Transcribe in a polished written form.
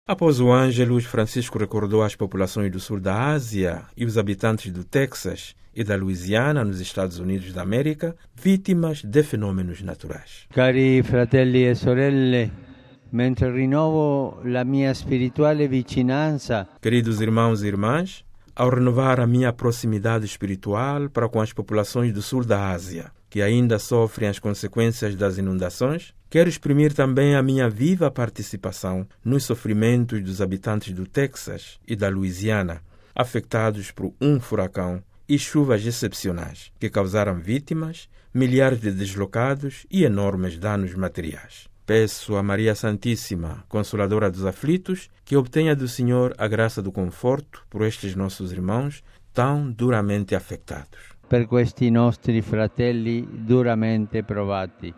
Após o Ângelus, Francisco recordou as populações do sul da Ásia e os habitantes do Texas e da Louisiana, nos Estados Unidos da América, vítimas de fenômenos naturais. Cari fratelli e sorelle, mentre rinnovo la mia spirituale vicinanza, Queridos irmãos e irmãs, ao renovar a minha proximidade espiritual para com as populações do sul da Ásia, que ainda sofrem as consequências das inundações, quero exprimir também a minha viva participação nos sofrimentos dos habitantes do Texas e da Louisiana, afetados por um furacão e chuvas excepcionais, que causaram vítimas, milhares de deslocados e enormes danos materiais. Peço a Maria Santíssima, Consoladora dos aflitos, que obtenha do Senhor a graça do conforto por estes nossos irmãos tão duramente afetados. per questi nostri fratelli duramente provati.